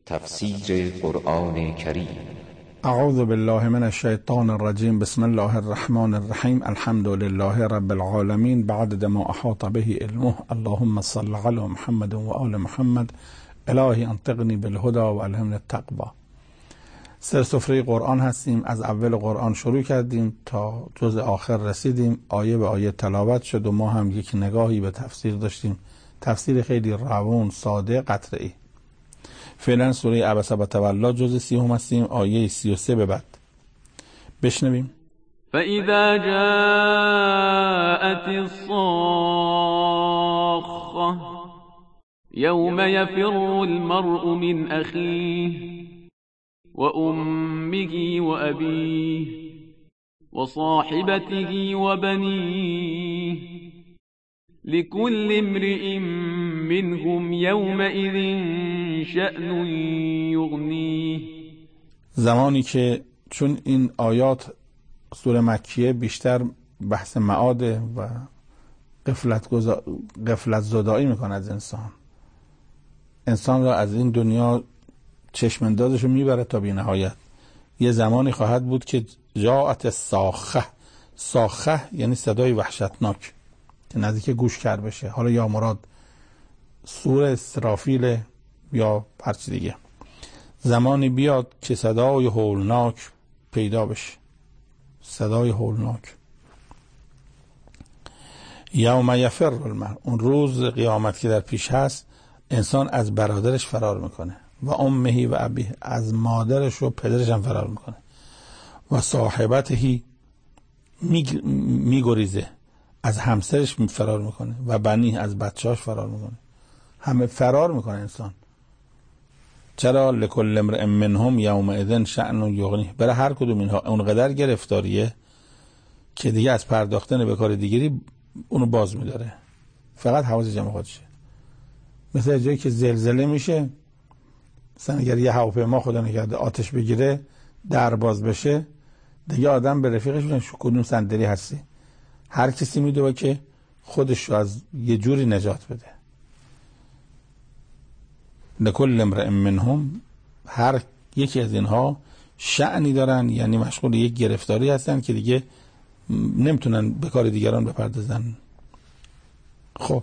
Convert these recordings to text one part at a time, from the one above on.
تفسیر قرآن کریم. اعوذ بالله من الشیطان الرجیم. بسم الله الرحمن الرحیم. الحمد لله رب العالمین بعد ما احاط به علمه. اللهم صل علی محمد و آل محمد. الهی انطقنی بالهدى و الهمنی التقوی. سر سفره قرآن هستیم. از اول قرآن شروع کردیم تا جز آخر رسیدیم. آیه به آیه تلاوت شد و ما هم یک نگاهی به تفسیر داشتیم. تفسیر خیلی روان، ساده، قطعی. فعلا سوره عبس و تولی جز 30 هستیم. آیه 33 به بعد بشنویم. فَإِذَا جَاءَتِ الصَّاخَّةُ يَوْمَ يَفِرُّ الْمَرْءُ مِنْ أَخِيهِ وَأُمِّهِ وَأَبِيهِ وَصَاحِبَتِهِ وَبَنِيهِ لِكُلِّ امْرِئٍ مِّنْهُمْ يَوْمَئِذٍ شَأْنٌ یغنیه. زمانی که چون این آیات سوره مکیه بیشتر بحث معاده و غفلت زدایی میکنه از انسان را از این دنیا چشم اندازش رو میبره تا بی نهایت. یه زمانی خواهد بود که جاءت الصاخه. صاخه یعنی صدای وحشتناک که نزدیک گوش کر بشه. حالا یا مراد سور اسرافیل یا هر چیز دیگه. زمانی بیاد که صدای هولناک پیدا بشه. صدای هولناک. یوم یفر المرء. اون روز قیامت که در پیش هست، انسان از برادرش فرار میکنه و امه و ابیه، از مادرش و پدرش هم فرار میکنه و صاحبته میگریزه، از همسرش فرار میکنه و بنی، از بچهاش فرار میکنه. همه فرار میکنه انسان. چرا؟ لکل امرئ منهم یومئذ شأن یغنیه. برای هر کدوم اینها اونقدر گرفتاریه که دیگه از پرداختن به کار دیگری اونو باز میداره. فقط حواس جمع خودشه. مثل جایی که زلزله میشه، مثلا اگر یه هواپیما خدا نکرده آتش بگیره، در باز بشه، دیگه آدم به رفیقش میگه کدوم صندلی هستی. هر کسی میدونه که خودش رو از یه جوری نجات بده. لکل امرئ منهم، هر یکی از اینها شأنی دارن، یعنی مشغول یک گرفتاری هستن که دیگه نمیتونن به کار دیگران بپردازن. خب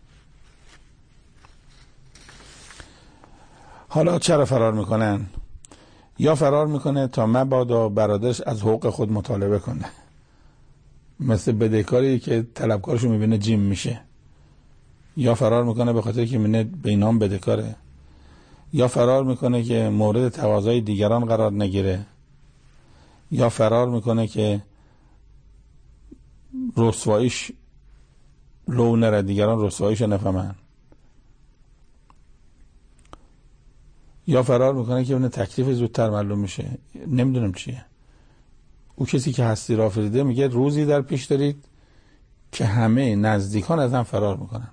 حالا چرا فرار میکنن؟ یا فرار میکنه تا مبادا برادرش از حقوق خود مطالبه کنه، مثل بدهکاری که طلبکارشو میبینه جیم میشه. یا فرار میکنه به خاطر که میبینه به اینام بدهکاره. یا فرار میکنه که مورد تقاضای دیگران قرار نگیره. یا فرار میکنه که رسواییش لو نره، دیگران رسواییشو نفهمن. یا فرار میکنه که اون تکلیف زودتر معلوم میشه. نمیدونم چیه. او کسی که هستی را آفریده میگه روزی در پیش دارید که همه نزدیکان از هم فرار میکنن.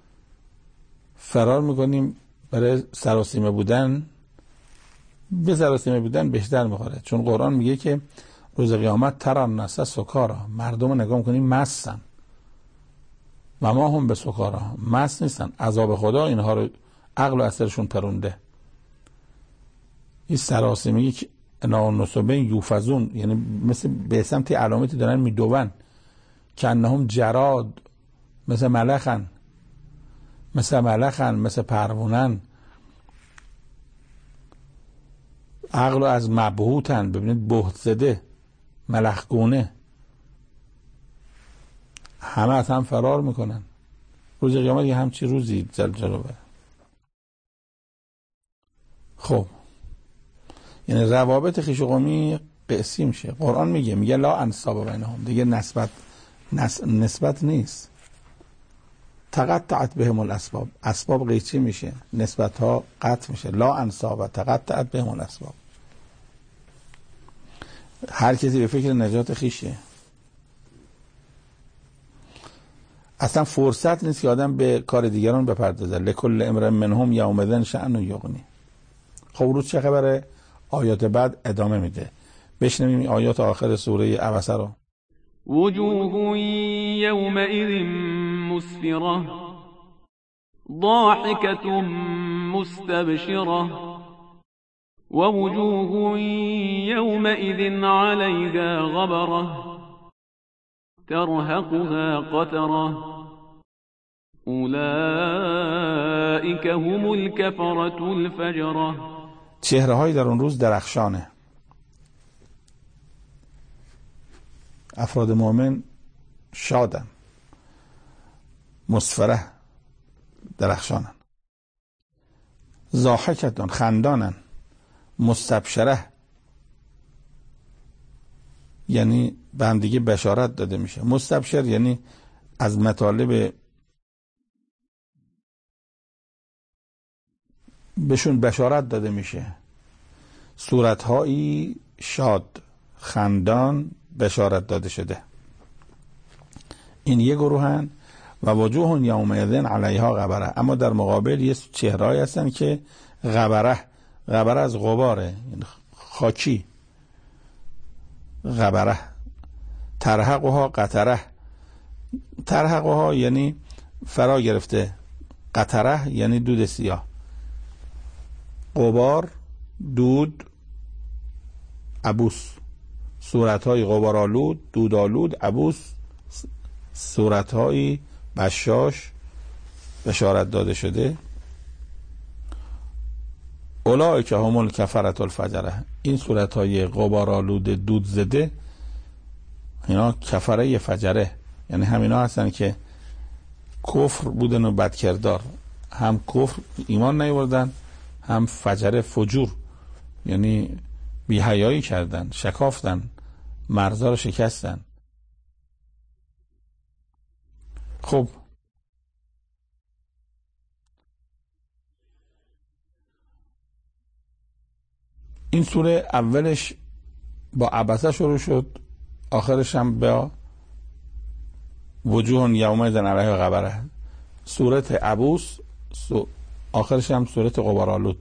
فرار میکنیم برای سراسیمه بودن. به سراسیمه بودن بهتر میخوره، چون قرآن میگه که روز قیامت ترى الناس سکارا، مردم رو نگاه میکنیم مستن و ما هم به سکارا، مست نیستن. عذاب خدا اینها رو عقل و اثرشون پرونده. این سراسیمه که نصبه یوفزون، یعنی مثل به سمت علامتی دارن میدون که انهم جراد، مثل ملخن، مثل پروونن. عقل از مبهوتن. ببینید بهت زده، ملخگونه. همه از هم فرار میکنن. روز قیامت یه همچی روزی جلوه. خب یعنی روابط خویش و قومی قصی میشه. قرآن میگه لا انساب بینهم، دیگه نسبت نیست. تقطعت بهم الاسباب، اسباب قیچی میشه، نسبت ها قطع میشه. لا انساب تقطعت بهم الاسباب. هر کسی به فکر نجات خیشه. اصلا فرصت نیست که آدم به کار دیگران بپردازه. لکل امرئ منهم یومئذ شأن یغنیه. خب روز چه خبره؟ آیات بعد ادامه میده. بشنویم آیات آخر سوره عبس رو. وجوه یومئذ مسفرة ضاحكة مستبشرة ووجوه يومئذ عليها غبرة ترهقها قترة اولئك هم الكفرة الفجرة. چهره های در اون روز درخشانه. افراد مؤمن شادن، مسفره، درخشانن. ضاحکتون، خندانن. مستبشره یعنی به هم دیگه بشارت داده میشه. مستبشر یعنی از مطالب بهشون بشارت داده میشه. صورتهایی شاد، خندان، بشارت داده شده. این یه گروهن. و وجوه یومئذ علیها غبره. اما در مقابل یه چهرهایی هستن که غبره از غباره، یعنی خاکی. غبره. ترهقها قطره. ترهقها یعنی فرا گرفته، قطره یعنی دود سیاه. غبار، دود، عبوس. صورتهای غبارآلود، دودآلود، عبوس. صورتهای بشاش، بشارت داده شده. اولئک هم الکفرة الفجرة. این صورتهای غبارآلود، دود زده، اینا کفره فجره، یعنی همینا هستن که کفر بودن و بدکردار. هم کفر ایمان نیاوردن، هم فجره فجور، یعنی بی‌حیایی کردن، شکافتن، مرزا رو شکستن. خب این سوره اولش با عبسه شروع شد، آخرش هم با وجوه یومئذ علیها غبره. سورت عبوس، آخرش هم سورت غبارآلود.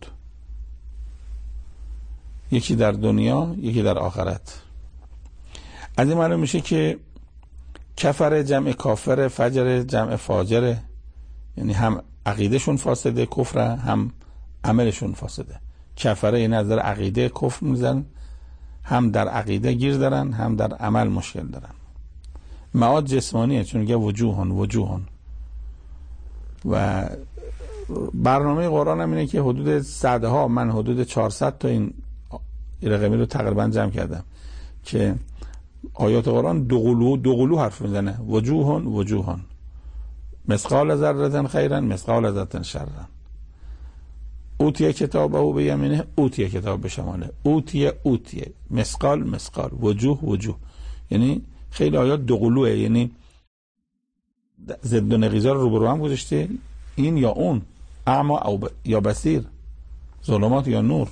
یکی در دنیا، یکی در آخرت. از این معلوم میشه که کفر جمع کافر، فجر جمع فاجره، یعنی هم عقیدهشون فاسده، کفر، هم عملشون فاسده. کفره این از در عقیده کفر میزن، هم در عقیده گیر دارن، هم در عمل مشکل دارن. معاد جسمانیه، چون میگه وجوهن. و برنامه قرآن هم اینه که حدود صدها، من حدود 400 تا این رقمی رو تقریبا جمع کردم که آیات قرآن دو قلو حرف میزنه. وجوهن مثقال ذره خیرا مثقال ذره شرا. اوتیه کتابه بیمینه، اوتیه کتاب به شماله. اوتیه مثقال وجوه. یعنی خیلی آیات دو قلوه، یعنی ضد و نقیضا رو روبرو هم گذاشته، این یا اون، اعما یا بصیر، ظلمات یا نور.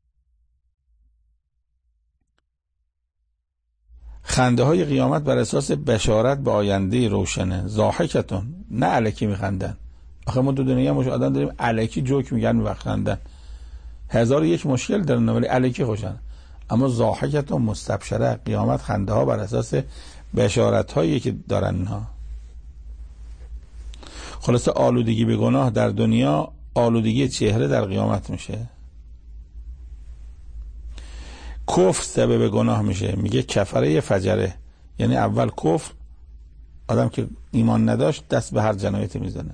خنده های قیامت بر اساس بشارت به آینده روشنه. ضاحکتون، نه الکی میخندن. آخه ما تو دنیا مش آدم داریم الکی جوک میگن میخندن، 1001 مشکل دارن ولی الکی خوشن. اما ضاحکتون مستبشره، قیامت خنده ها بر اساس بشارت هایی که دارن اینها. خلاصه آلودگی به گناه در دنیا، آلودگی چهره در قیامت میشه. کفر سبب گناه میشه، میگه کفره فجره، یعنی اول کفر، آدم که ایمان نداشت دست به هر جنایتی میزنه.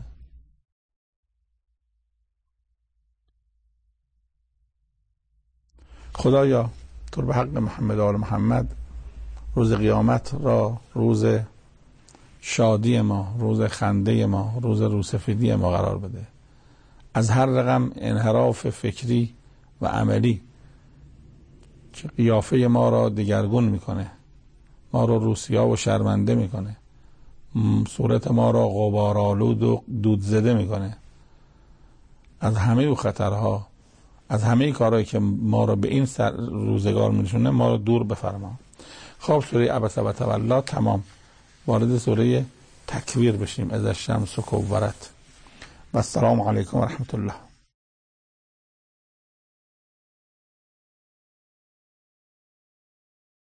خدایا تو به حق محمد و آل محمد روز قیامت را روز شادی ما، روز خنده ما، روز روسفیدی ما قرار بده. از هر رقم انحراف فکری و عملی که قیافه ما را دگرگون میکنه، ما را روسیا و شرمنده میکنه، صورت ما را غبارآلود و دود زده میکنه، از همه او خطرها، از همه کارهایی که ما را به این روزگار می‌نشونه ما را دور بفرما. خب سوره عبس و تولی تمام. وارد سوره تکویر بشیم. اذا الشمس کورت. و السلام علیکم و رحمت الله.